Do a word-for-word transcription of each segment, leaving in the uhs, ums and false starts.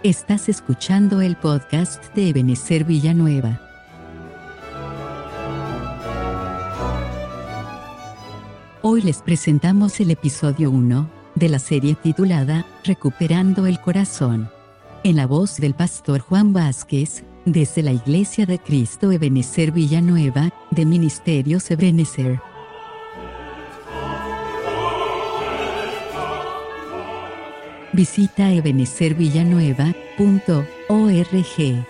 Estás escuchando el podcast de Ebenezer Villanueva. Hoy les presentamos el episodio uno de la serie titulada Recuperando el Corazón, en la voz del pastor Juan Vázquez, desde la Iglesia de Cristo Ebenezer Villanueva, de Ministerios Ebenezer. Visita ebenezer villanueva punto org.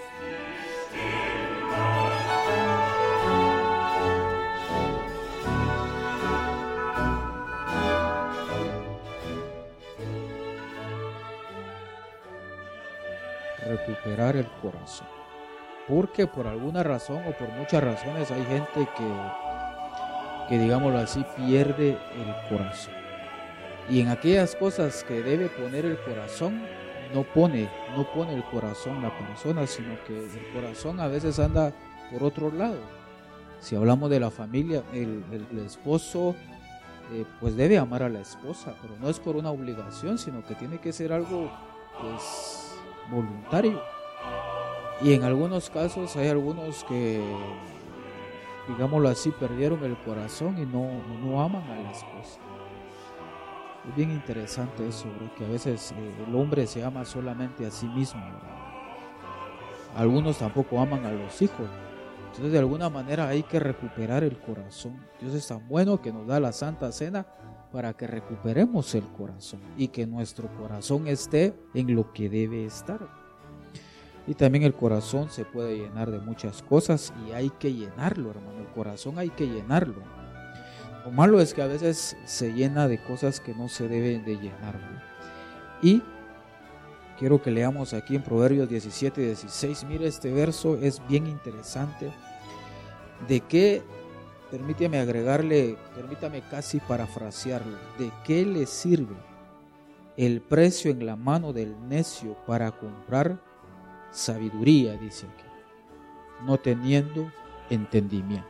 Recuperar el corazón, porque por alguna razón o por muchas razones hay gente que, que digámoslo así, pierde el corazón. Y en aquellas cosas que debe poner el corazón, no pone, no pone el corazón la persona, sino que el corazón a veces anda por otro lado. Si hablamos de la familia, el, el, el esposo eh, pues debe amar a la esposa, pero no es por una obligación, sino que tiene que ser algo pues voluntario. Y en algunos casos hay algunos que, digámoslo así, perdieron el corazón y no, no aman a la esposa. Es bien interesante eso, ¿verdad? Que a veces eh, el hombre se ama solamente a sí mismo, ¿verdad? Algunos tampoco aman a los hijos. Entonces de alguna manera hay que recuperar el corazón. Dios es tan bueno que nos da la Santa Cena para que recuperemos el corazón y que nuestro corazón esté en lo que debe estar. Y también el corazón se puede llenar de muchas cosas y hay que llenarlo, hermano. El corazón hay que llenarlo. Lo malo es que a veces se llena de cosas que no se deben de llenar, ¿no? Y quiero que leamos aquí en Proverbios diecisiete dieciséis. Mire, este verso es bien interesante. ¿De qué, permítame agregarle, permítame casi parafrasearlo, de qué le sirve el precio en la mano del necio para comprar sabiduría? Dice aquí, no teniendo entendimiento.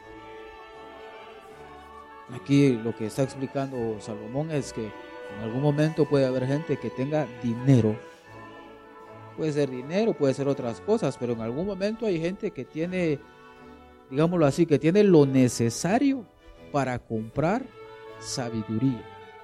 Aquí lo que está explicando Salomón es que en algún momento puede haber gente que tenga dinero. Puede ser dinero, puede ser otras cosas, pero en algún momento hay gente que tiene, digámoslo así, que tiene lo necesario para comprar sabiduría.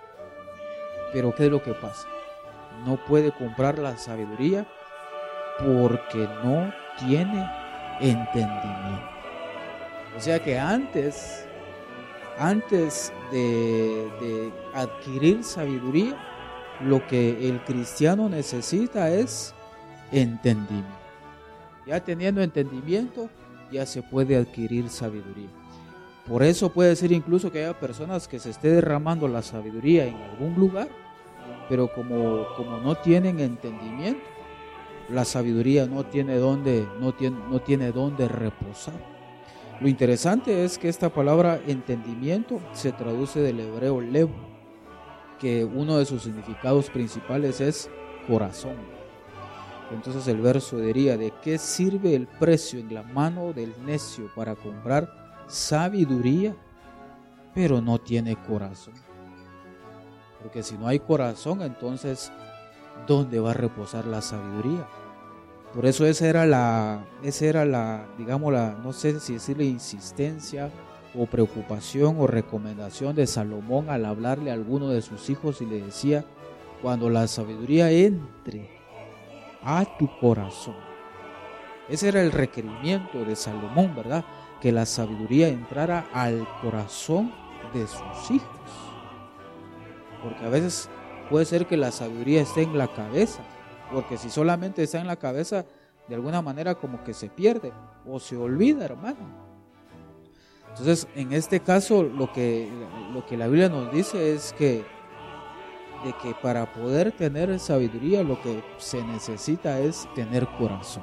Pero ¿qué es lo que pasa? No puede comprar la sabiduría porque no tiene entendimiento. O sea que antes... Antes de, de adquirir sabiduría, lo que el cristiano necesita es entendimiento. Ya teniendo entendimiento, ya se puede adquirir sabiduría. Por eso puede ser incluso que haya personas que se esté derramando la sabiduría en algún lugar, pero como, como no tienen entendimiento, la sabiduría no tiene dónde, no tiene, no tiene dónde reposar. Lo interesante es que esta palabra entendimiento se traduce del hebreo lev, que uno de sus significados principales es corazón. Entonces el verso diría: ¿de qué sirve el precio en la mano del necio para comprar sabiduría, pero no tiene corazón? Porque si no hay corazón, entonces ¿dónde va a reposar la sabiduría? Por eso esa era la, esa era la, digamos, la, no sé si decirle insistencia o preocupación o recomendación de Salomón al hablarle a alguno de sus hijos y le decía: cuando la sabiduría entre a tu corazón. Ese era el requerimiento de Salomón, ¿verdad? Que la sabiduría entrara al corazón de sus hijos. Porque a veces puede ser que la sabiduría esté en la cabeza. Porque si solamente está en la cabeza, de alguna manera como que se pierde o se olvida, hermano. Entonces, en este caso, lo que, lo que la Biblia nos dice es que, de que para poder tener sabiduría, lo que se necesita es tener corazón.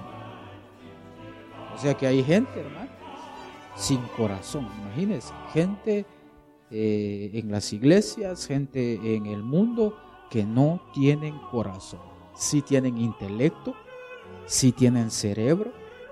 O sea que hay gente, hermano, sin corazón. Imagínense, gente eh, en las iglesias, gente en el mundo que no tienen corazón. Sí tienen intelecto, sí tienen cerebro,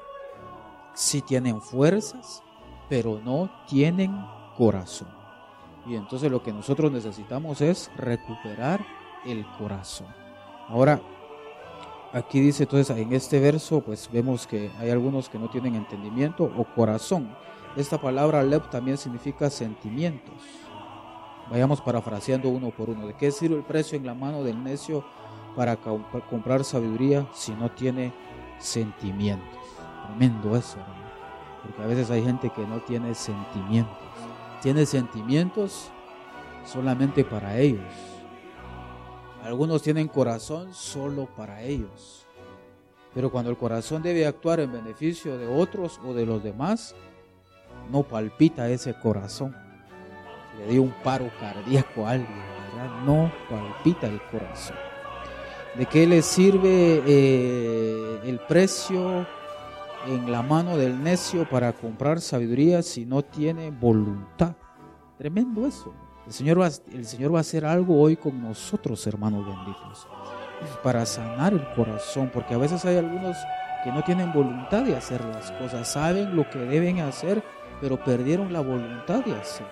sí tienen fuerzas, pero no tienen corazón. Y entonces lo que nosotros necesitamos es recuperar el corazón. Ahora, aquí dice entonces en este verso, pues vemos que hay algunos que no tienen entendimiento o corazón. Esta palabra leb también significa sentimientos. Vayamos parafraseando uno por uno. ¿De qué sirve el precio en la mano del necio para comp- comprar sabiduría si no tiene sentimientos? Tremendo eso, hermano. Porque a veces hay gente que no tiene sentimientos. Tiene sentimientos solamente para ellos. Algunos tienen corazón solo para ellos. Pero cuando el corazón debe actuar en beneficio de otros o de los demás, no palpita ese corazón. Le dio un paro cardíaco a alguien, ¿verdad? No palpita el corazón. ¿De qué le sirve eh, el precio en la mano del necio para comprar sabiduría si no tiene voluntad? Tremendo eso. El Señor va, el Señor va a hacer algo hoy con nosotros, hermanos benditos, para sanar el corazón, porque a veces hay algunos que no tienen voluntad de hacer las cosas, saben lo que deben hacer, pero perdieron la voluntad de hacer.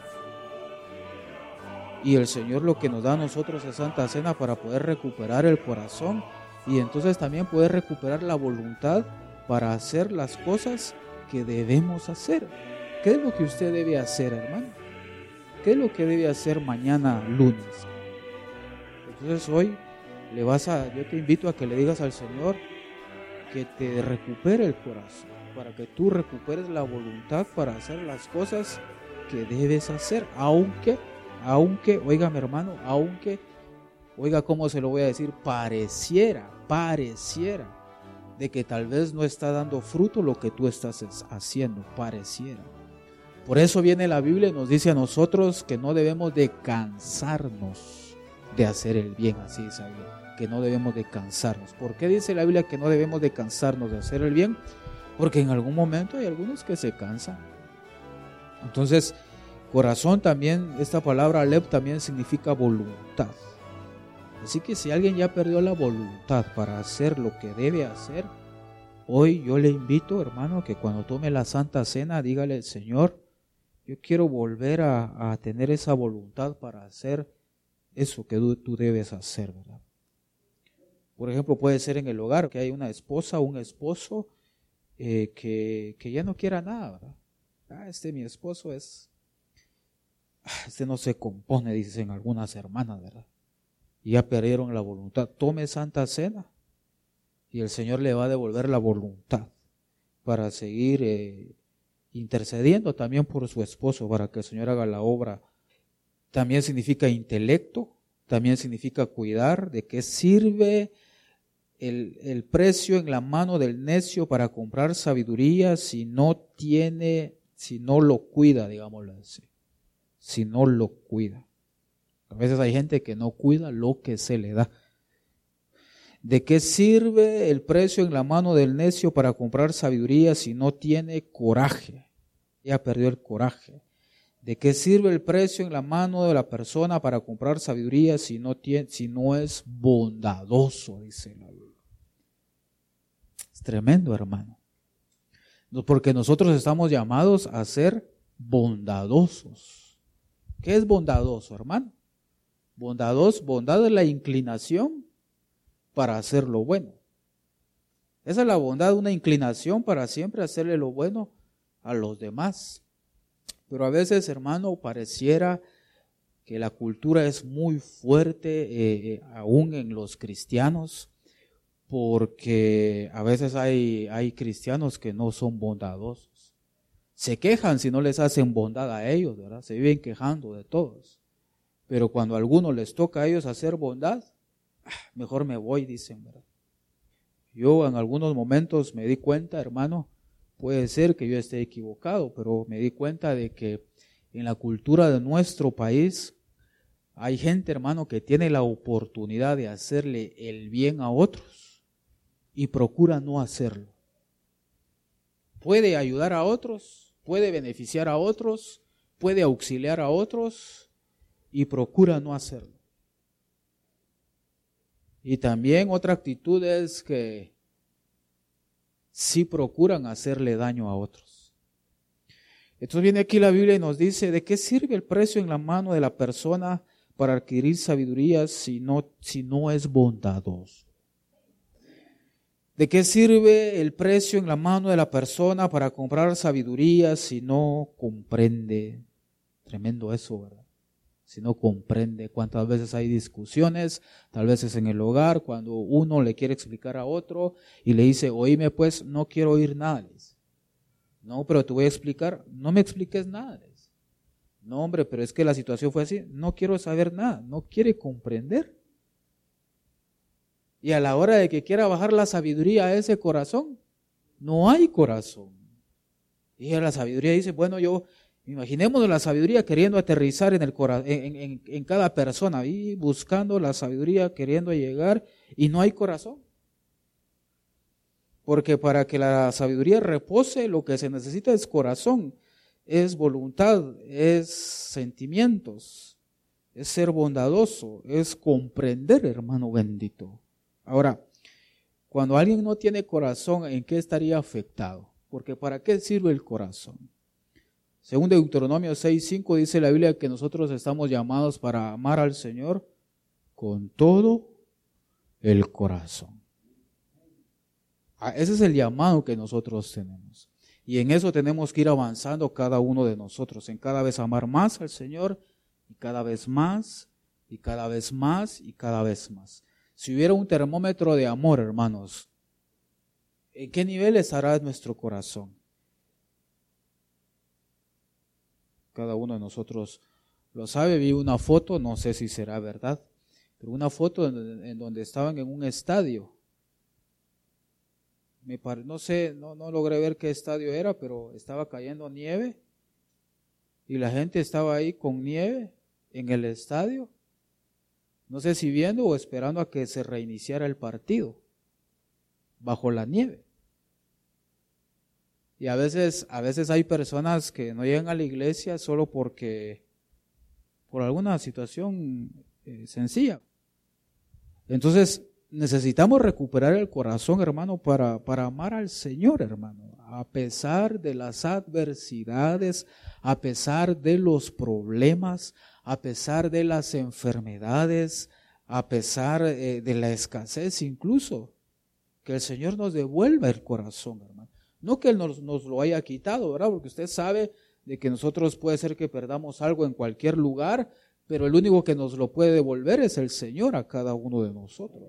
Y el Señor lo que nos da a nosotros es Santa Cena para poder recuperar el corazón y entonces también poder recuperar la voluntad para hacer las cosas que debemos hacer. ¿Qué es lo que usted debe hacer, hermano? ¿Qué es lo que debe hacer mañana lunes? Entonces hoy le vas a, yo te invito a que le digas al Señor que te recupere el corazón, para que tú recuperes la voluntad para hacer las cosas que debes hacer, aunque, aunque, oiga mi hermano, aunque, oiga cómo se lo voy a decir, pareciera, pareciera, de que tal vez no está dando fruto lo que tú estás haciendo, pareciera. Por eso viene la Biblia y nos dice a nosotros que no debemos de cansarnos de hacer el bien, así dice la Biblia, que no debemos de cansarnos. ¿Por qué dice la Biblia que no debemos de cansarnos de hacer el bien? Porque en algún momento hay algunos que se cansan. Entonces, corazón también, esta palabra leb también significa voluntad. Así que si alguien ya perdió la voluntad para hacer lo que debe hacer, hoy yo le invito, hermano, que cuando tome la Santa Cena, dígale al Señor, yo quiero volver a, a tener esa voluntad para hacer eso que tú, tú debes hacer, ¿verdad? Por ejemplo, puede ser en el hogar, que hay una esposa o un esposo eh, que, que ya no quiera nada, ¿verdad? Ah, este mi esposo es, este no se compone, dicen algunas hermanas, ¿verdad? Y ya perdieron la voluntad. Tome Santa Cena y el Señor le va a devolver la voluntad para seguir eh, intercediendo también por su esposo, para que el Señor haga la obra. También significa intelecto, también significa cuidar. ¿De qué sirve el, el precio en la mano del necio para comprar sabiduría si no tiene, si no lo cuida, digámoslo así, si no lo cuida? A veces hay gente que no cuida lo que se le da. ¿De qué sirve el precio en la mano del necio para comprar sabiduría si no tiene coraje? Ya perdió el coraje. ¿De qué sirve el precio en la mano de la persona para comprar sabiduría si no tiene, si no es bondadoso? Dice la Biblia. Es tremendo, hermano. Porque nosotros estamos llamados a ser bondadosos. ¿Qué es bondadoso, hermano? Bondadoso, bondad es la inclinación para hacer lo bueno. Esa es la bondad, una inclinación para siempre hacerle lo bueno a los demás. Pero a veces, hermano, pareciera que la cultura es muy fuerte, eh, aún en los cristianos, porque a veces hay, hay cristianos que no son bondadosos. Se quejan si no les hacen bondad a ellos, ¿verdad? Se viven quejando de todos. Pero cuando a algunos les toca a ellos hacer bondad, mejor me voy, dicen, ¿verdad? Yo en algunos momentos me di cuenta, hermano, puede ser que yo esté equivocado, pero me di cuenta de que en la cultura de nuestro país hay gente, hermano, que tiene la oportunidad de hacerle el bien a otros y procura no hacerlo. Puede ayudar a otros, puede beneficiar a otros, puede auxiliar a otros, y procura no hacerlo. Y también otra actitud es que sí procuran hacerle daño a otros. Entonces viene aquí la Biblia y nos dice, ¿de qué sirve el precio en la mano de la persona para adquirir sabiduría si no, si no es bondadoso? ¿De qué sirve el precio en la mano de la persona para comprar sabiduría si no comprende? Tremendo eso, ¿verdad? Si no comprende. Cuántas veces hay discusiones, tal vez es en el hogar, cuando uno le quiere explicar a otro y le dice, oíme pues, no quiero oír nada. Le dice, no, pero te voy a explicar. No me expliques nada. Le dice, no, hombre, pero es que la situación fue así. No quiero saber nada, no quiere comprender. Y a la hora de que quiera bajar la sabiduría a ese corazón, no hay corazón. Y la sabiduría dice, bueno, yo, imaginémonos la sabiduría queriendo aterrizar en, el cora- en, en, en cada persona, y buscando la sabiduría, queriendo llegar, y no hay corazón. Porque para que la sabiduría repose, lo que se necesita es corazón, es voluntad, es sentimientos, es ser bondadoso, es comprender, hermano bendito. Ahora, cuando alguien no tiene corazón, ¿en qué estaría afectado? Porque ¿para qué sirve el corazón? Según Deuteronomio seis cinco dice la Biblia que nosotros estamos llamados para amar al Señor con todo el corazón. Ese es el llamado que nosotros tenemos. Y en eso tenemos que ir avanzando cada uno de nosotros, en cada vez amar más al Señor, y cada vez más, y cada vez más, y cada vez más. Si hubiera un termómetro de amor, hermanos, ¿en qué nivel estará nuestro corazón? Cada uno de nosotros lo sabe. Vi una foto, no sé si será verdad, pero una foto en, en donde estaban en un estadio. Me pare, no sé, no, no logré ver qué estadio era, pero estaba cayendo nieve y la gente estaba ahí con nieve en el estadio. No sé si viendo o esperando a que se reiniciara el partido, bajo la nieve. Y a veces, a veces hay personas que no llegan a la iglesia solo porque, por alguna situación eh, sencilla. Entonces, necesitamos recuperar el corazón, hermano, para, para amar al Señor, hermano. A pesar de las adversidades, a pesar de los problemas, a pesar de las enfermedades, a pesar eh, de la escasez incluso, que el Señor nos devuelva el corazón, hermano. No que Él nos, nos lo haya quitado, ¿verdad? Porque usted sabe de que nosotros puede ser que perdamos algo en cualquier lugar, pero el único que nos lo puede devolver es el Señor a cada uno de nosotros.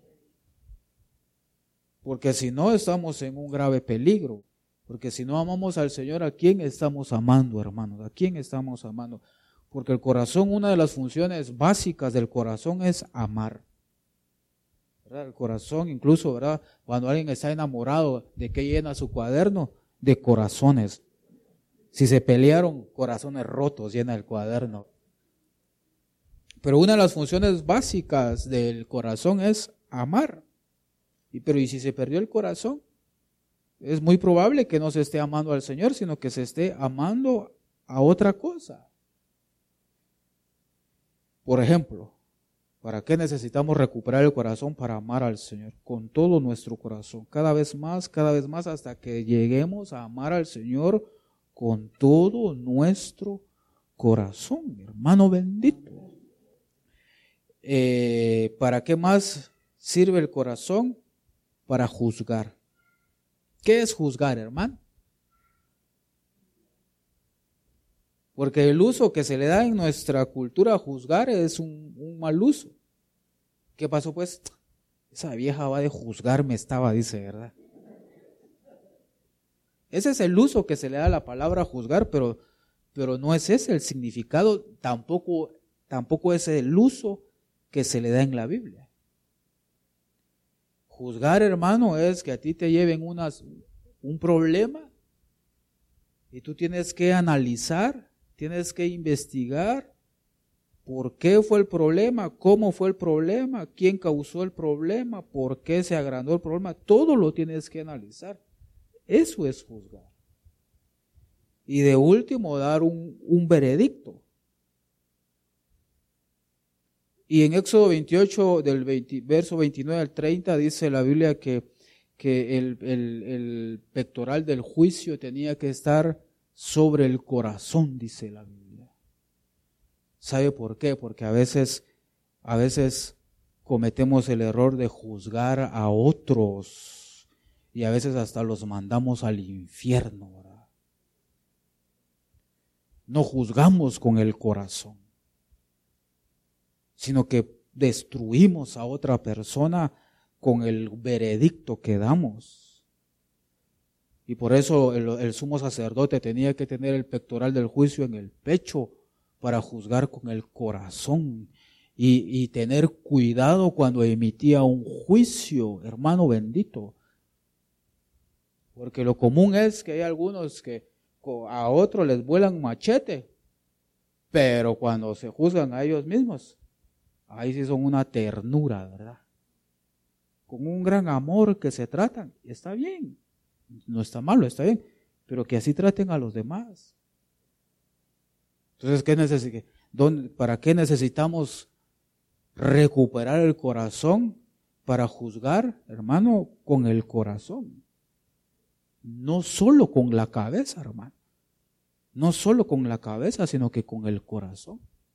Porque si no, estamos en un grave peligro. Porque si no amamos al Señor, ¿a quién estamos amando, hermanos? ¿A quién estamos amando? Porque el corazón, una de las funciones básicas del corazón es amar. ¿Verdad? El corazón, incluso, ¿verdad? Cuando alguien está enamorado, ¿de qué llena su cuaderno? De corazones. Si se pelearon, corazones rotos llena el cuaderno. Pero una de las funciones básicas del corazón es amar. Y, pero ¿y si se perdió el corazón? Es muy probable que no se esté amando al Señor, sino que se esté amando a otra cosa. Por ejemplo, ¿para qué necesitamos recuperar el corazón? Para amar al Señor con todo nuestro corazón, cada vez más, cada vez más, hasta que lleguemos a amar al Señor con todo nuestro corazón, hermano bendito. Eh, ¿Para qué más sirve el corazón? Para juzgar. ¿Qué es juzgar, hermano? Porque el uso que se le da en nuestra cultura a juzgar es un, un mal uso. ¿Qué pasó pues? Esa vieja va de juzgarme estaba, dice, ¿verdad? Ese es el uso que se le da a la palabra juzgar, pero, pero no es ese el significado, tampoco, tampoco es el uso que se le da en la Biblia. Juzgar, hermano, es que a ti te lleven unas, un problema y tú tienes que analizar, tienes que investigar por qué fue el problema, cómo fue el problema, quién causó el problema, por qué se agrandó el problema. Todo lo tienes que analizar. Eso es juzgar. Y de último, dar un, un veredicto. Y en Éxodo veintiocho, del veinte, verso veintinueve al treinta, dice la Biblia que, que el, el, el pectoral del juicio tenía que estar sobre el corazón, dice la Biblia. ¿Sabe por qué? Porque a veces, a veces cometemos el error de juzgar a otros y a veces hasta los mandamos al infierno, ¿verdad? No juzgamos con el corazón, sino que destruimos a otra persona con el veredicto que damos. Y por eso el, el sumo sacerdote tenía que tener el pectoral del juicio en el pecho para juzgar con el corazón y, y tener cuidado cuando emitía un juicio, hermano bendito. Porque lo común es que hay algunos que a otros les vuelan machete, pero cuando se juzgan a ellos mismos, ahí sí son una ternura, ¿verdad? Con un gran amor que se tratan, está bien, no está malo, está bien, pero que así traten a los demás. Entonces, ¿qué neces- dónde, ¿para qué necesitamos recuperar el corazón? Para juzgar, hermano, con el corazón. No solo con la cabeza, hermano. No solo con la cabeza, sino que con el corazón.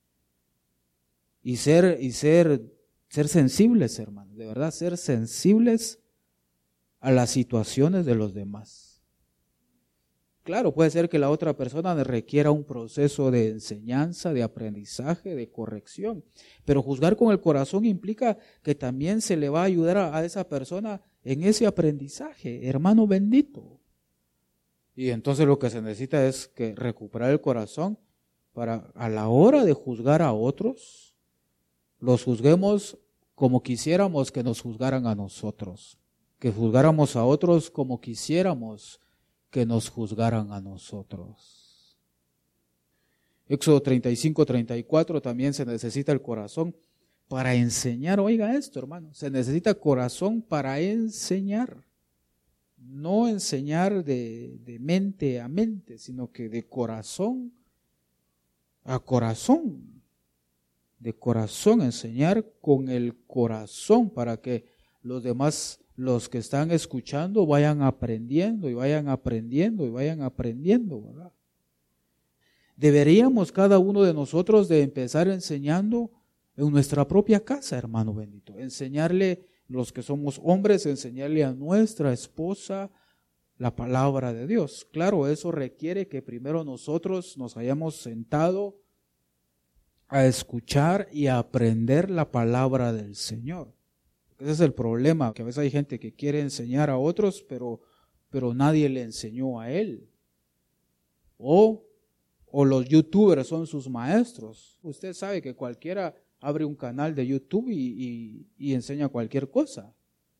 Y ser, y ser, ser sensibles, hermano. De verdad, ser sensibles a las situaciones de los demás. Claro, puede ser que la otra persona requiera un proceso de enseñanza, de aprendizaje, de corrección. Pero juzgar con el corazón implica que también se le va a ayudar a, a esa persona en ese aprendizaje, hermano bendito. Y entonces lo que se necesita es que recuperar el corazón para a la hora de juzgar a otros, los juzguemos como quisiéramos que nos juzgaran a nosotros, que juzgáramos a otros como quisiéramos que nos juzgaran a nosotros. Éxodo treinta y cinco, treinta y cuatro también se necesita el corazón para enseñar. Oiga esto, hermano, se necesita corazón para enseñar. No enseñar de, de mente a mente, sino que de corazón a corazón. De corazón, enseñar con el corazón para que los demás, los que están escuchando, vayan aprendiendo y vayan aprendiendo y vayan aprendiendo, ¿verdad? Deberíamos cada uno de nosotros de empezar enseñando en nuestra propia casa, hermano bendito. Enseñarle, los que somos hombres, enseñarle a nuestra esposa la palabra de Dios. Claro, eso requiere que primero nosotros nos hayamos sentado a escuchar y a aprender la palabra del Señor. Ese es el problema, que a veces hay gente que quiere enseñar a otros, pero, pero nadie le enseñó a él. O, o los youtubers son sus maestros. Usted sabe que cualquiera abre un canal de YouTube y, y, y enseña cualquier cosa.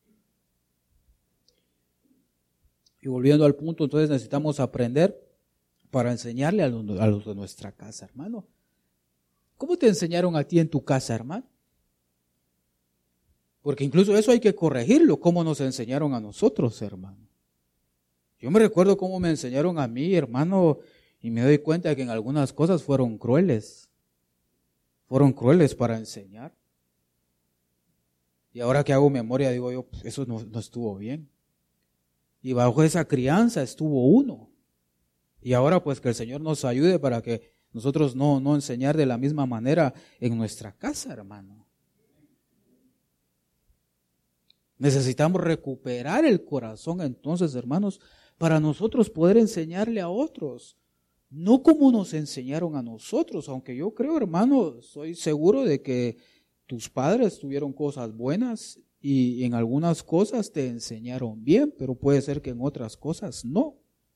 Y volviendo al punto, entonces necesitamos aprender para enseñarle a los, a los de nuestra casa, hermano. ¿Cómo te enseñaron a ti en tu casa, hermano? Porque incluso eso hay que corregirlo, cómo nos enseñaron a nosotros, hermano. Yo me recuerdo cómo me enseñaron a mí, hermano, y me doy cuenta que en algunas cosas fueron crueles. Fueron crueles para enseñar. Y ahora que hago memoria, digo yo, pues eso no, no estuvo bien. Y bajo esa crianza estuvo uno. Y ahora pues que el Señor nos ayude para que nosotros no, no enseñar de la misma manera en nuestra casa, hermano. Necesitamos recuperar el corazón entonces, hermanos, para nosotros poder enseñarle a otros. No como nos enseñaron a nosotros, aunque yo creo, hermano, soy seguro de que tus padres tuvieron cosas buenas y en algunas cosas te enseñaron bien, pero puede ser que en otras cosas no.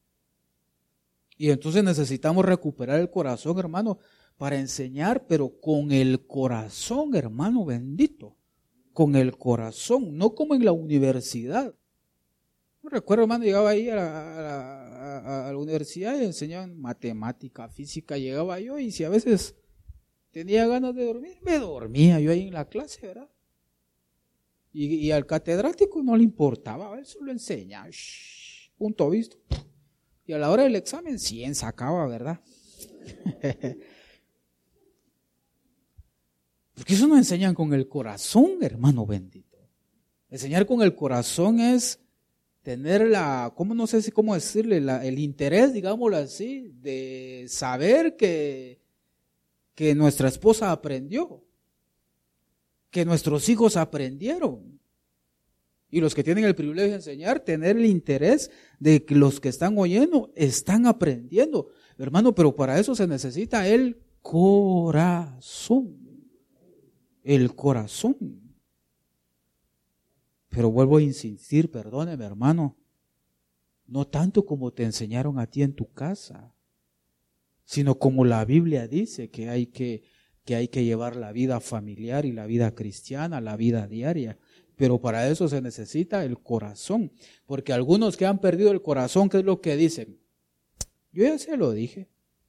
Y entonces necesitamos recuperar el corazón, hermano, para enseñar, pero con el corazón, hermano bendito, con el corazón, no como en la universidad. Me recuerdo, hermano, llegaba ahí a la, a, la, a, a la universidad y enseñaban matemática, física, llegaba yo y si a veces tenía ganas de dormir, me dormía yo ahí en la clase, ¿verdad? Y, y al catedrático no le importaba, él solo enseña, shh, punto visto. Y a la hora del examen, cien sacaba, ¿verdad? Porque eso no enseñan con el corazón, hermano bendito. Enseñar con el corazón es tener la, ¿cómo no sé si cómo decirle? La, el interés, digámoslo así, de saber que, que nuestra esposa aprendió, que nuestros hijos aprendieron. Y los que tienen el privilegio de enseñar, tener el interés de que los que están oyendo están aprendiendo. Hermano, pero para eso se necesita el corazón. El corazón. Pero vuelvo a insistir, perdóneme, hermano, no tanto como te enseñaron a ti en tu casa, sino como la Biblia dice que hay que, que hay que llevar la vida familiar y la vida cristiana, la vida diaria. Pero para eso se necesita el corazón, porque algunos que han perdido el corazón, ¿qué es lo que dicen? Yo ya se lo dije.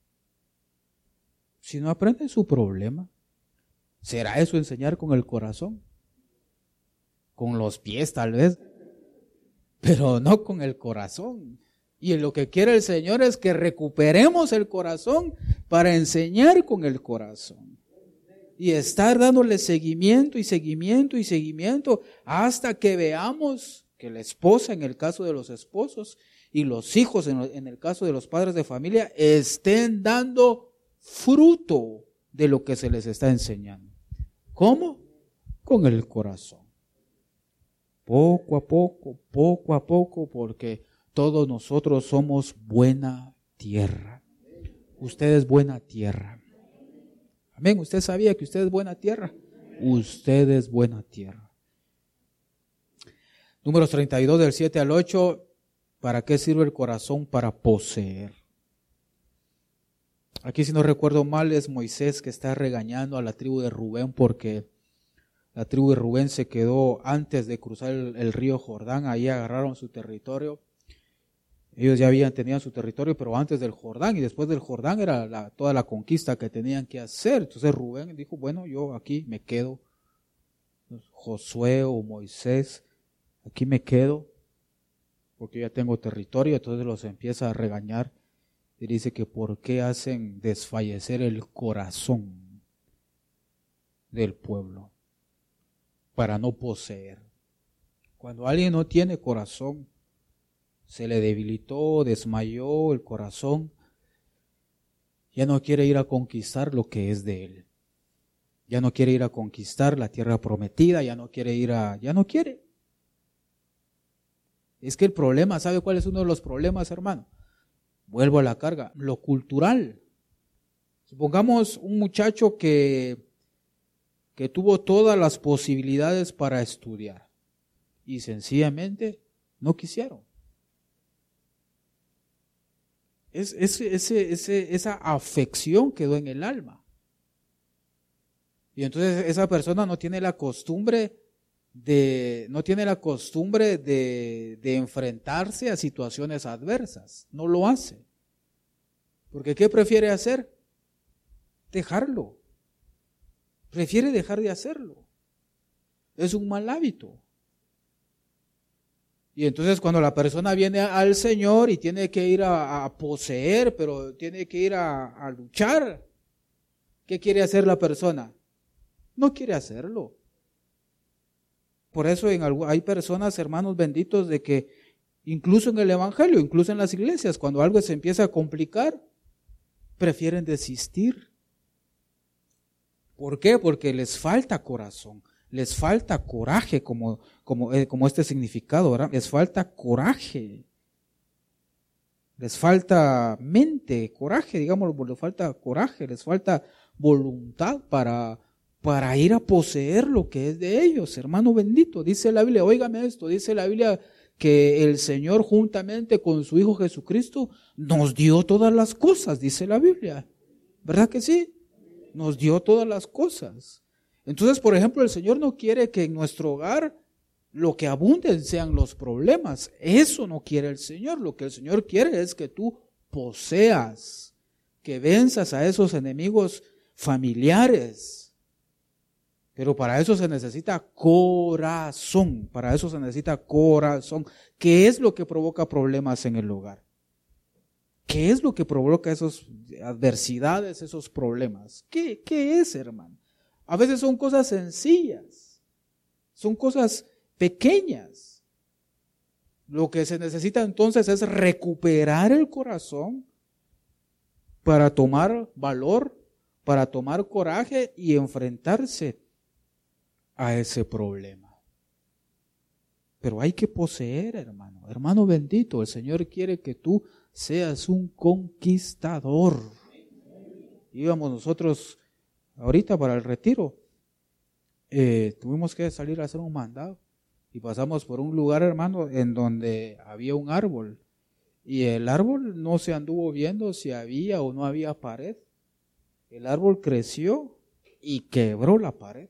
Si no aprende su problema, ¿será eso enseñar con el corazón? Con los pies tal vez, pero no con el corazón. Y lo que quiere el Señor es que recuperemos el corazón para enseñar con el corazón. Y estar dándole seguimiento y seguimiento y seguimiento hasta que veamos que la esposa, en el caso de los esposos, y los hijos, en el caso de los padres de familia, estén dando fruto de lo que se les está enseñando. ¿Cómo? Con el corazón. Poco a poco, poco a poco, porque todos nosotros somos buena tierra. Usted es buena tierra. Amén. ¿Usted sabía que usted es buena tierra? Usted es buena tierra. Números treinta y dos, del siete al ocho. ¿Para qué sirve el corazón? Para poseer. Aquí, si no recuerdo mal, es Moisés que está regañando a la tribu de Rubén porque la tribu de Rubén se quedó antes de cruzar el, el río Jordán. Ahí agarraron su territorio. Ellos ya habían tenido su territorio, pero antes del Jordán, y después del Jordán era la, toda la conquista que tenían que hacer. Entonces Rubén dijo, bueno, yo aquí me quedo. Josué o Moisés, aquí me quedo, porque ya tengo territorio. Entonces los empieza a regañar y dice que por qué hacen desfallecer el corazón del pueblo para no poseer. Cuando alguien no tiene corazón, se le debilitó, desmayó el corazón, ya no quiere ir a conquistar lo que es de él. Ya no quiere ir a conquistar la tierra prometida, ya no quiere ir a, ya no quiere. Es que el problema, ¿sabe cuál es uno de los problemas, hermano? Vuelvo a la carga, lo cultural. Supongamos un muchacho que, que tuvo todas las posibilidades para estudiar y sencillamente no quisieron. Es, ese, ese, ese, esa afección quedó en el alma. Y entonces esa persona no tiene la costumbre de, no tiene la costumbre de, de enfrentarse a situaciones adversas. No lo hace. Porque ¿qué prefiere hacer? Dejarlo. Prefiere dejar de hacerlo. Es un mal hábito. Y entonces cuando la persona viene al Señor y tiene que ir a, a poseer, pero tiene que ir a, a luchar, ¿qué quiere hacer la persona? No quiere hacerlo. Por eso en algo, hay personas, hermanos benditos, de que incluso en el Evangelio, incluso en las iglesias, cuando algo se empieza a complicar, prefieren desistir. ¿Por qué? Porque les falta corazón. Les falta coraje, como, como, eh, como este significado, ¿verdad? Les falta coraje. Les falta mente, coraje, digamos, les falta coraje, les falta voluntad para, para ir a poseer lo que es de ellos, hermano bendito. Dice la Biblia, óigame esto, dice la Biblia que el Señor juntamente con su Hijo Jesucristo nos dio todas las cosas, dice la Biblia. ¿Verdad que sí? Nos dio todas las cosas. Entonces, por ejemplo, el Señor no quiere que en nuestro hogar lo que abunden sean los problemas. Eso no quiere el Señor. Lo que el Señor quiere es que tú poseas, que venzas a esos enemigos familiares. Pero para eso se necesita corazón. Para eso se necesita corazón. ¿Qué es lo que provoca problemas en el hogar? ¿Qué es lo que provoca esas adversidades, esos problemas? ¿Qué, qué es, hermano? A veces son cosas sencillas, son cosas pequeñas. Lo que se necesita entonces es recuperar el corazón para tomar valor, para tomar coraje y enfrentarse a ese problema. pero hay que poseer, hermano. Hermano bendito, el Señor quiere que tú seas un conquistador. Íbamos nosotros ahorita para el retiro. Eh, tuvimos que salir a hacer un mandado y pasamos por un lugar, hermano, en donde había un árbol. Y el árbol no se anduvo viendo si había o no había pared. El árbol creció y quebró la pared.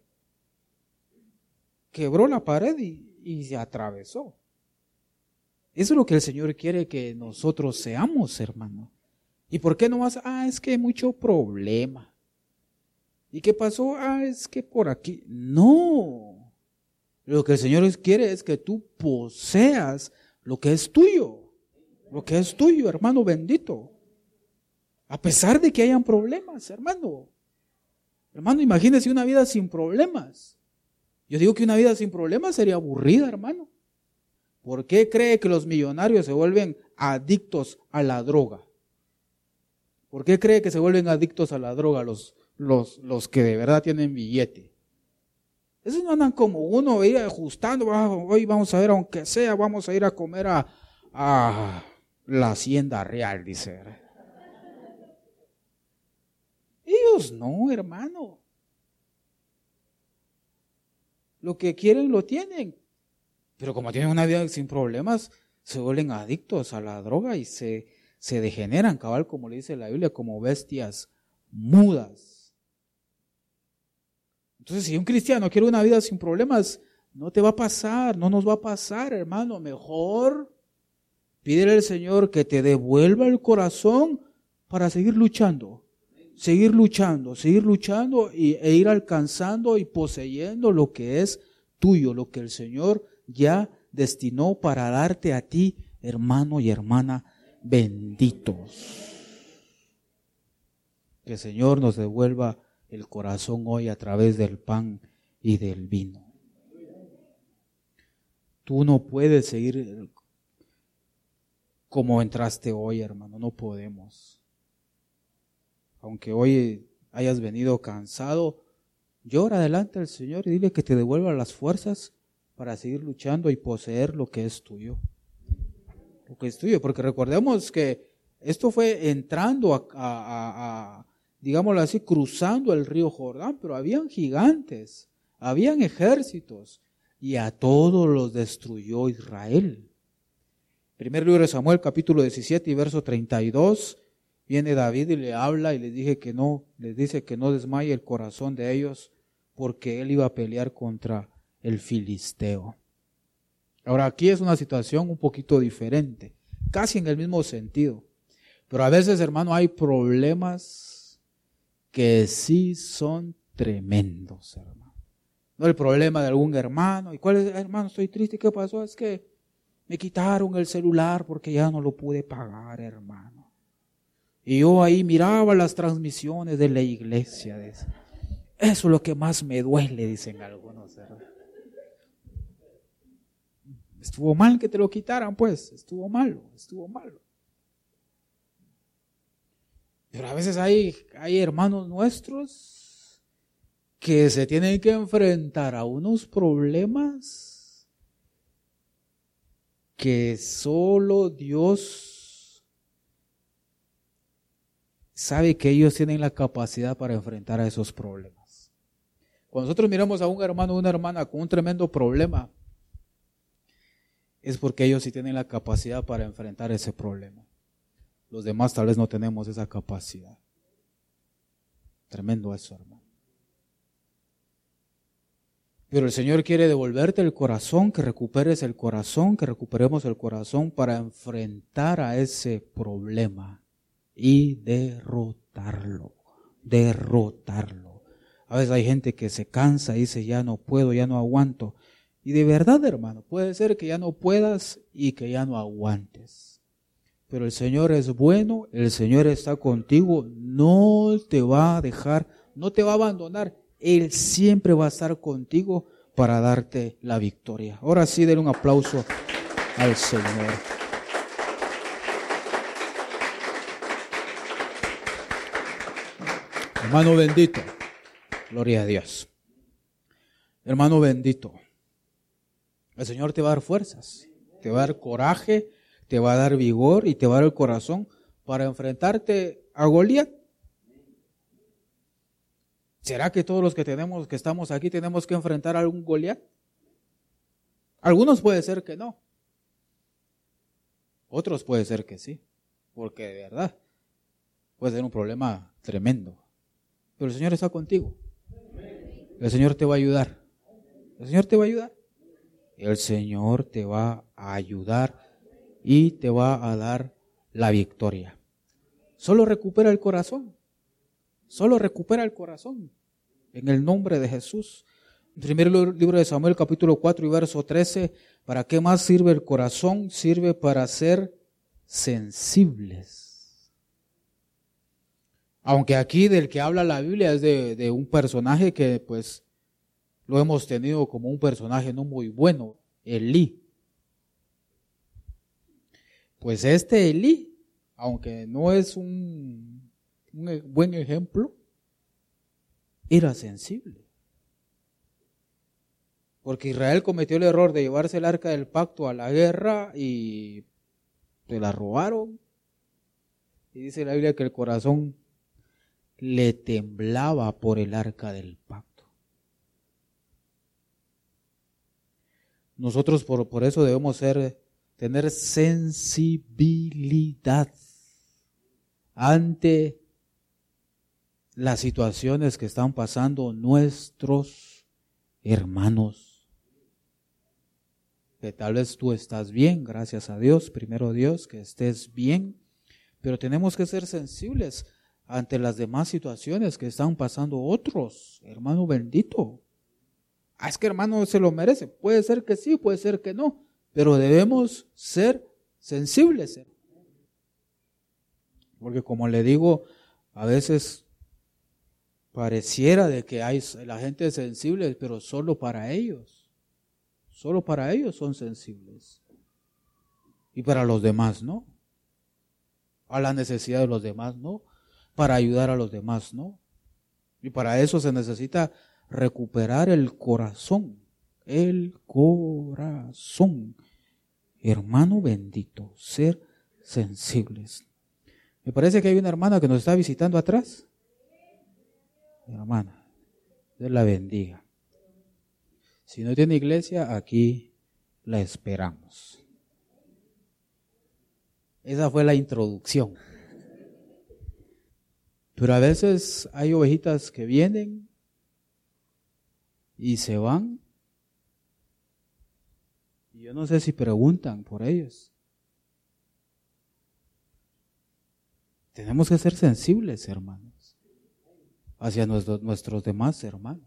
Quebró la pared y, y se atravesó. Eso es lo que el Señor quiere que nosotros seamos, hermano. ¿Y por qué no vas? Ah, es que hay mucho problema. ¿Y qué pasó? Ah, es que por aquí. No. Lo que el Señor quiere es que tú poseas lo que es tuyo. Lo que es tuyo, hermano bendito. A pesar de que hayan problemas, hermano. Hermano, imagínese una vida sin problemas. Yo digo que una vida sin problemas sería aburrida, hermano. ¿Por qué cree que los millonarios se vuelven adictos a la droga? ¿Por qué cree que se vuelven adictos a la droga los, los, los que de verdad tienen billete? Esos no andan como uno, ir ajustando, hoy vamos a ver, aunque sea, vamos a ir a comer a, a la Hacienda Real, dice. Ellos no, hermano. Lo que quieren lo tienen. Pero como tienen una vida sin problemas, se vuelven adictos a la droga y se, se degeneran, cabal, como le dice la Biblia, como bestias mudas. Entonces, si un cristiano quiere una vida sin problemas, no te va a pasar, no nos va a pasar, hermano. Mejor pídele al Señor que te devuelva el corazón para seguir luchando, seguir luchando, seguir luchando y, e ir alcanzando y poseyendo lo que es tuyo, lo que el Señor ya destinó para darte a ti, hermano y hermana benditos. Que el Señor nos devuelva el corazón hoy a través del pan y del vino. Tú no puedes seguir como entraste hoy, hermano, no podemos. Aunque hoy hayas venido cansado, llora delante del Señor y dile que te devuelva las fuerzas para seguir luchando y poseer lo que es tuyo. Lo que es tuyo, porque recordemos que esto fue entrando a, a, a, a digámoslo así, cruzando el río Jordán, pero habían gigantes, habían ejércitos, y a todos los destruyó Israel. Primer libro de Samuel, capítulo diecisiete y verso treinta y dos, viene David y le habla y les dije que no, les dice que no desmaye el corazón de ellos, porque él iba a pelear contra el filisteo. Ahora aquí es una situación un poquito diferente, casi en el mismo sentido, pero a veces, hermano, hay problemas que sí son tremendos, hermano. No el problema de algún hermano. ¿Y cuál es, hermano? Estoy triste. ¿Qué pasó? Es que me quitaron el celular porque ya no lo pude pagar, hermano. Y yo ahí miraba las transmisiones de la iglesia. Eso es lo que más me duele, dicen algunos, hermano. Estuvo mal que te lo quitaran, pues. Estuvo malo, estuvo malo. Pero a veces hay, hay hermanos nuestros que se tienen que enfrentar a unos problemas que solo Dios sabe que ellos tienen la capacidad para enfrentar a esos problemas. Cuando nosotros miramos a un hermano o una hermana con un tremendo problema, es porque ellos sí tienen la capacidad para enfrentar ese problema. Los demás tal vez no tenemos esa capacidad. Tremendo eso, hermano. Pero el Señor quiere devolverte el corazón, que recuperes el corazón, que recuperemos el corazón para enfrentar a ese problema y derrotarlo, derrotarlo. A veces hay gente que se cansa y dice, ya no puedo, ya no aguanto. Y de verdad, hermano, puede ser que ya no puedas y que ya no aguantes. Pero el Señor es bueno, el Señor está contigo, no te va a dejar, no te va a abandonar. Él siempre va a estar contigo para darte la victoria. Ahora sí, denle un aplauso al Señor. Hermano bendito, gloria a Dios. Hermano bendito, El Señor te va a dar fuerzas, te va a dar coraje, te va a dar vigor y te va a dar el corazón para enfrentarte a Goliat. ¿Será que todos los que tenemos, que estamos aquí, tenemos que enfrentar a algún Goliat? Algunos puede ser que no. Otros puede ser que sí. Porque de verdad puede ser un problema tremendo. Pero el Señor está contigo. El Señor te va a ayudar. El Señor te va a ayudar. El Señor te va a ayudar y te va a dar la victoria. Solo recupera el corazón. Solo recupera el corazón. En el nombre de Jesús. En primer libro de Samuel, capítulo cuatro y verso trece. ¿Para qué más sirve el corazón? Sirve para ser sensibles. Aunque aquí del que habla la Biblia es de, de un personaje que pues lo hemos tenido como un personaje no muy bueno, Elí. Pues este Elí, aunque no es un, un buen ejemplo, era sensible. Porque Israel cometió el error de llevarse el arca del pacto a la guerra y se la robaron. Y dice la Biblia que el corazón le temblaba por el arca del pacto. Nosotros por, por eso debemos ser, tener sensibilidad ante las situaciones que están pasando nuestros hermanos. Que tal vez tú estás bien, gracias a Dios, primero Dios, que estés bien, pero tenemos que ser sensibles ante las demás situaciones que están pasando otros, hermano bendito. Ah, es que hermano se lo merece, puede ser que sí, puede ser que no, pero debemos ser sensibles. Porque como le digo, a veces pareciera de que hay la gente es sensible, pero solo para ellos. Solo para ellos son sensibles. Y para los demás no. A la necesidad de los demás no. Para ayudar a los demás no. Y para eso se necesita recuperar el corazón. El corazón. Hermano bendito, ser sensibles. Me parece que hay una hermana que nos está visitando atrás. Hermana, Dios la bendiga. Si no tiene iglesia, aquí la esperamos. Esa fue la introducción. Pero a veces hay ovejitas que vienen y se van. Y yo no sé si preguntan por ellos. Tenemos que ser sensibles, hermanos, hacia nuestros, nuestros demás hermanos.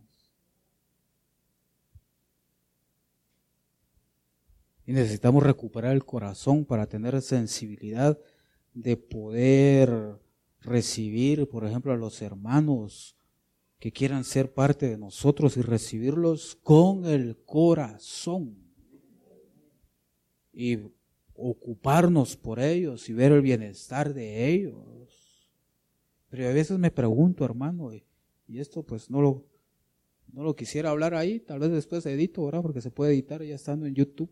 Y necesitamos recuperar el corazón para tener sensibilidad de poder recibir, por ejemplo, a los hermanos que quieran ser parte de nosotros y recibirlos con el corazón. Y ocuparnos por ellos y ver el bienestar de ellos. Pero a veces me pregunto, hermano, y esto pues no lo, no lo quisiera hablar ahí, tal vez después edito, ¿verdad? Porque se puede editar ya estando en YouTube.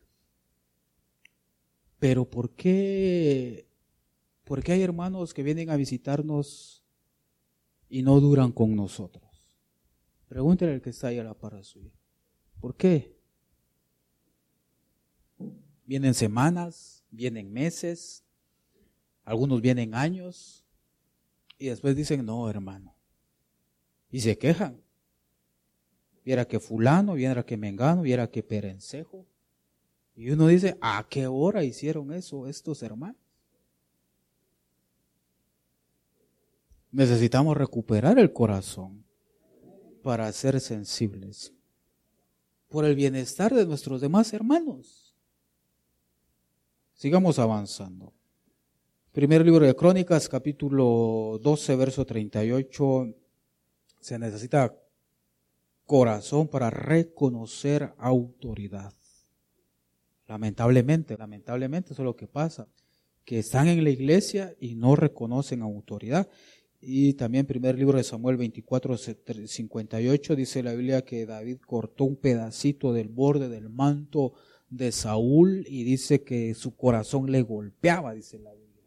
Pero ¿por qué, por qué hay hermanos que vienen a visitarnos y no duran con nosotros? Pregúntele al que está ahí a la par suya. ¿Por qué? Vienen semanas, vienen meses, algunos vienen años y después dicen, no, hermano. Y se quejan. Viera que fulano, viera que mengano, viera que perencejo. Y uno dice, ¿a qué hora hicieron eso estos hermanos? Necesitamos recuperar el corazón para ser sensibles por el bienestar de nuestros demás hermanos. Sigamos avanzando. Primer libro de Crónicas, capítulo doce, verso treinta y ocho. Se necesita corazón para reconocer autoridad. Lamentablemente, lamentablemente eso es lo que pasa, que están en la iglesia y no reconocen autoridad. Y también primer libro de Samuel veinticuatro, cincuenta y ocho, dice la Biblia que David cortó un pedacito del borde del manto de Saúl y dice que su corazón le golpeaba, dice la Biblia.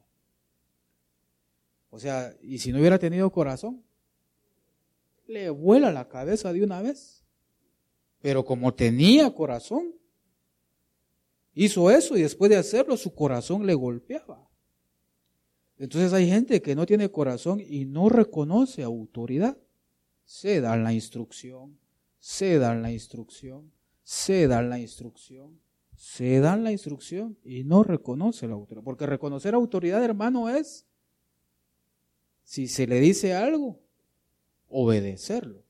O sea, y si no hubiera tenido corazón, le vuela la cabeza de una vez. Pero como tenía corazón, hizo eso y después de hacerlo su corazón le golpeaba. Entonces hay gente que no tiene corazón y no reconoce autoridad. Se dan la instrucción, se dan la instrucción, se dan la instrucción, se dan la instrucción y no reconoce la autoridad. Porque reconocer autoridad, hermano, es, si se le dice algo, obedecerlo.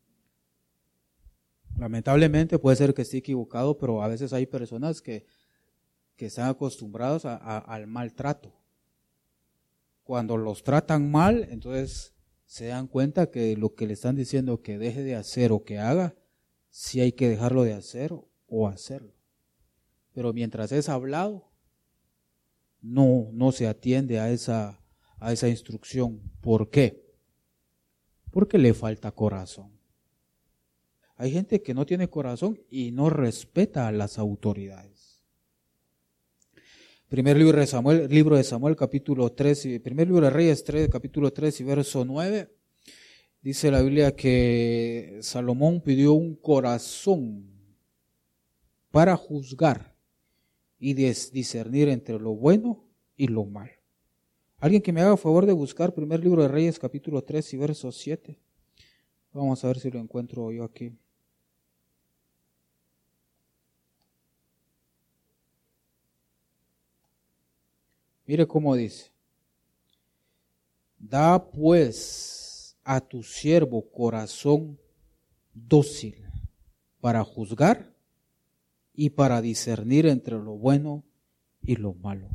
Lamentablemente puede ser que esté equivocado, pero a veces hay personas que, que están acostumbrados a, a, al maltrato. Cuando los tratan mal, entonces se dan cuenta que lo que le están diciendo que deje de hacer o que haga, sí hay que dejarlo de hacer o hacerlo. Pero mientras es hablado, no, no se atiende a esa, a esa instrucción. ¿Por qué? Porque le falta corazón. Hay gente que no tiene corazón y no respeta a las autoridades. Primer libro de Samuel, libro de Samuel, capítulo tres, y primer libro de Reyes tres, capítulo tres y verso nueve, dice la Biblia que Salomón pidió un corazón para juzgar y discernir entre lo bueno y lo malo. Alguien que me haga favor de buscar primer libro de Reyes, capítulo tres y verso siete. Vamos a ver si lo encuentro yo aquí. Mire cómo dice: da pues a tu siervo corazón dócil para juzgar y para discernir entre lo bueno y lo malo.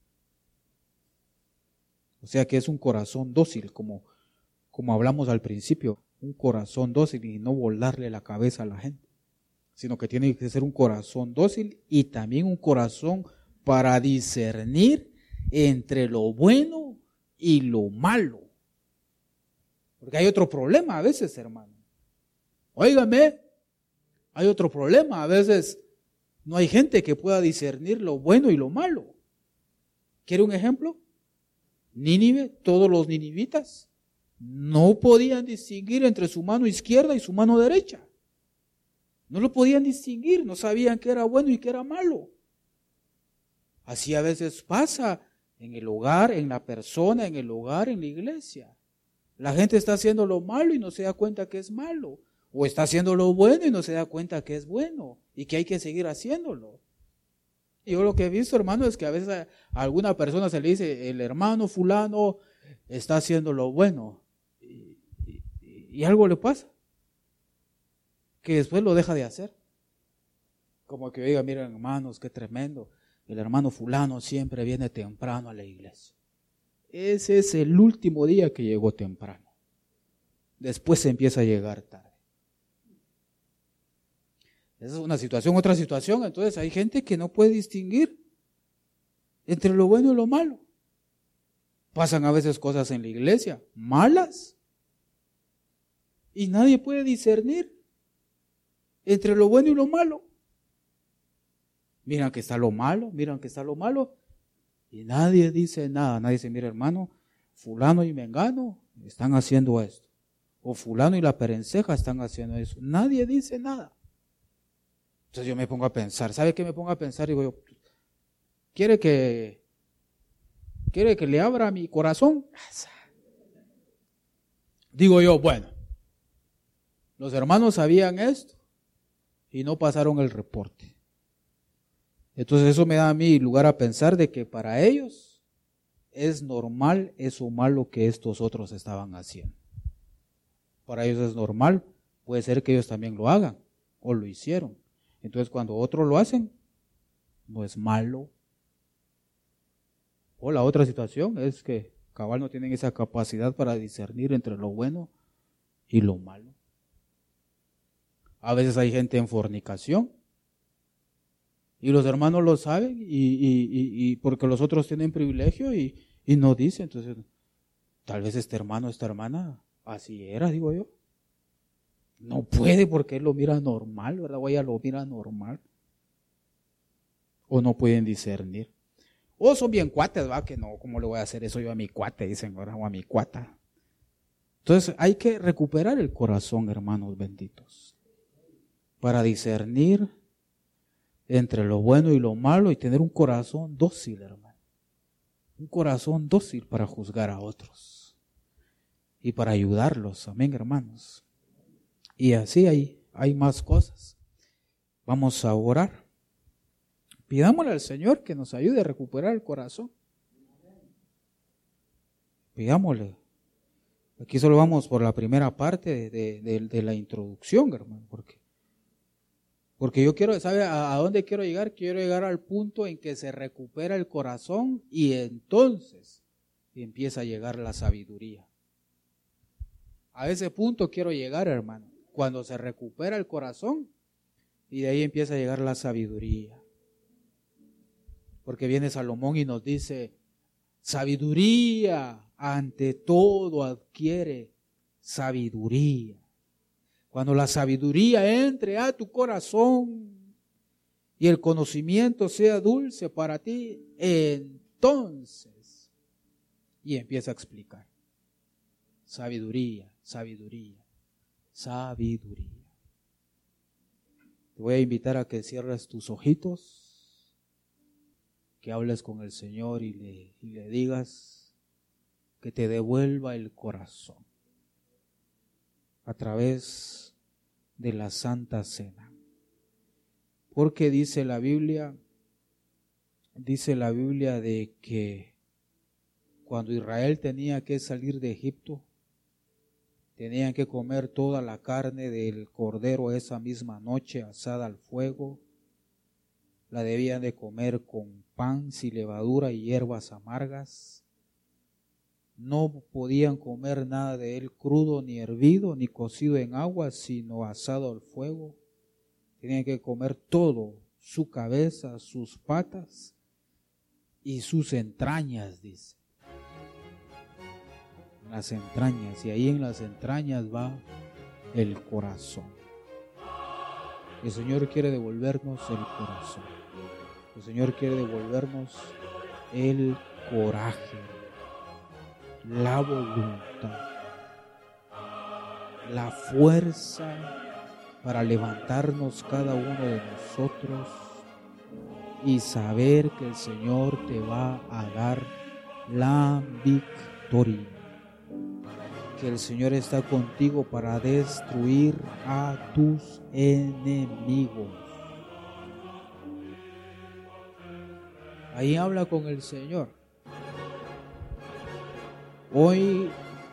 O sea que es un corazón dócil, como, como hablamos al principio, un corazón dócil y no volarle la cabeza a la gente, sino que tiene que ser un corazón dócil y también un corazón para discernir entre lo bueno y lo malo. Porque hay otro problema a veces, hermano. Óigame, hay otro problema. A veces no hay gente que pueda discernir lo bueno y lo malo. ¿Quiere un ejemplo? Nínive, todos los ninivitas no podían distinguir entre su mano izquierda y su mano derecha. No lo podían distinguir, no sabían qué era bueno y qué era malo. Así a veces pasa en el hogar, en la persona, en el hogar, en la iglesia. La gente está haciendo lo malo y no se da cuenta que es malo. O está haciendo lo bueno y no se da cuenta que es bueno y que hay que seguir haciéndolo. Yo lo que he visto, hermano, es que a veces a alguna persona se le dice, el hermano fulano está haciendo lo bueno. Y, y, y algo le pasa, que después lo deja de hacer. Como que diga, miren hermanos, qué tremendo. El hermano fulano siempre viene temprano a la iglesia. Ese es el último día que llegó temprano. Después se empieza a llegar tarde. Esa es una situación, otra situación. Entonces hay gente que no puede distinguir entre lo bueno y lo malo. Pasan a veces cosas en la iglesia malas y nadie puede discernir entre lo bueno y lo malo. Miran que está lo malo, miran que está lo malo y nadie dice nada. Nadie dice, mira hermano, fulano y mengano están haciendo esto. O fulano y la perenceja están haciendo eso. Nadie dice nada. Entonces yo me pongo a pensar, ¿sabe qué me pongo a pensar? Digo yo, ¿quiere que, quiere que le abra mi corazón? Digo yo, bueno, los hermanos sabían esto y no pasaron el reporte. Entonces eso me da a mí lugar a pensar de que para ellos es normal eso malo que estos otros estaban haciendo. Para ellos es normal, puede ser que ellos también lo hagan o lo hicieron. Entonces cuando otros lo hacen, no es malo. O la otra situación es que cabal no tienen esa capacidad para discernir entre lo bueno y lo malo. A veces hay gente en fornicación y los hermanos lo saben y, y, y, y porque los otros tienen privilegio y, y no dicen. Entonces tal vez este hermano, esta hermana, así era, digo yo. No puede porque él lo mira normal, ¿verdad? O ella lo mira normal. O no pueden discernir. O son bien cuates, ¿verdad? Que no, ¿cómo le voy a hacer eso yo a mi cuate? Dicen, ¿verdad? O a mi cuata. Entonces hay que recuperar el corazón, hermanos benditos, para discernir entre lo bueno y lo malo y tener un corazón dócil, hermano. Un corazón dócil para juzgar a otros y para ayudarlos. Amén, hermanos. Y así hay, hay más cosas. Vamos a orar. Pidámosle al Señor que nos ayude a recuperar el corazón. Pidámosle. Aquí solo vamos por la primera parte de, de, de la introducción, hermano, porque, porque yo quiero, ¿sabe a, a dónde quiero llegar? Quiero llegar al punto en que se recupera el corazón y entonces empieza a llegar la sabiduría. A ese punto quiero llegar, hermano, cuando se recupera el corazón y de ahí empieza a llegar la sabiduría. Porque viene Salomón y nos dice, sabiduría ante todo adquiere sabiduría. Cuando la sabiduría entre a tu corazón y el conocimiento sea dulce para ti, entonces, y empieza a explicar. Sabiduría, sabiduría, sabiduría. Te voy a invitar a que cierres tus ojitos, que hables con el Señor y le, y le digas que te devuelva el corazón a través de la Santa Cena. Porque dice la Biblia, dice la Biblia de que cuando Israel tenía que salir de Egipto, tenían que comer toda la carne del cordero esa misma noche asada al fuego. La debían de comer con pan sin levadura y hierbas amargas. No podían comer nada de él crudo, ni hervido, ni cocido en agua, sino asado al fuego. Tenían que comer todo, su cabeza, sus patas y sus entrañas, dice. Las entrañas, y ahí en las entrañas va el corazón. El Señor quiere devolvernos el corazón. El Señor quiere devolvernos el coraje, la voluntad, la fuerza para levantarnos cada uno de nosotros y saber que el Señor te va a dar la victoria. Que el Señor está contigo para destruir a tus enemigos. Ahí habla con el Señor. Hoy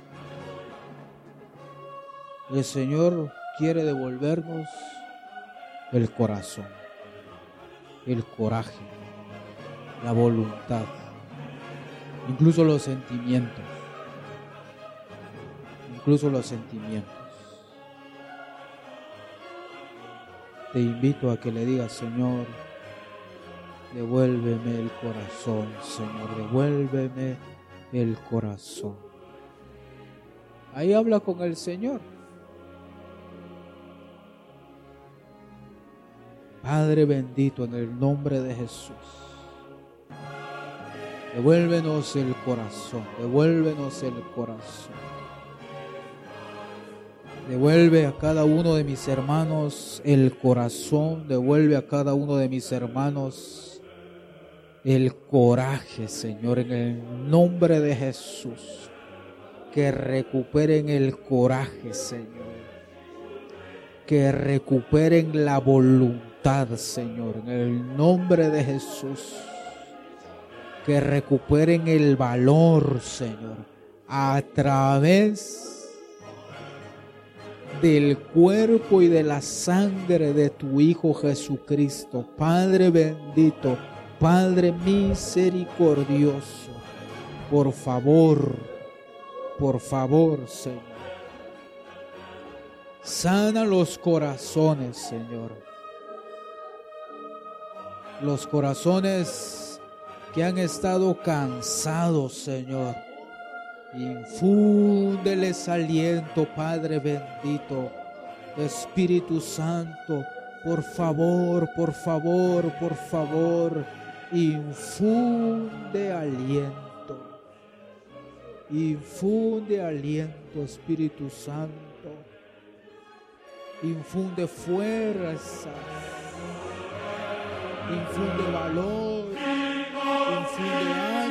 el Señor quiere devolvernos el corazón, el coraje, la voluntad, incluso los sentimientos, incluso los sentimientos. Te invito a que le digas, Señor, devuélveme el corazón, Señor, devuélveme el corazón. Ahí habla con el Señor. Padre bendito, en el nombre de Jesús, devuélvenos el corazón, devuélvenos el corazón. Devuelve a cada uno de mis hermanos el corazón, devuelve a cada uno de mis hermanos el coraje, Señor, en el nombre de Jesús. Que recuperen el coraje, Señor. Que recuperen la voluntad, Señor, en el nombre de Jesús. Que recuperen el valor, Señor, a través del cuerpo y de la sangre de tu Hijo Jesucristo. Padre bendito, Padre misericordioso, por favor, por favor, Señor, sana los corazones, Señor. Los corazones que han estado cansados, Señor, Infúndeles aliento, Padre bendito. Espíritu Santo, por favor, por favor, por favor, infunde aliento. Infunde aliento, Espíritu Santo. Infunde fuerza. Infunde valor. Infunde ánimo.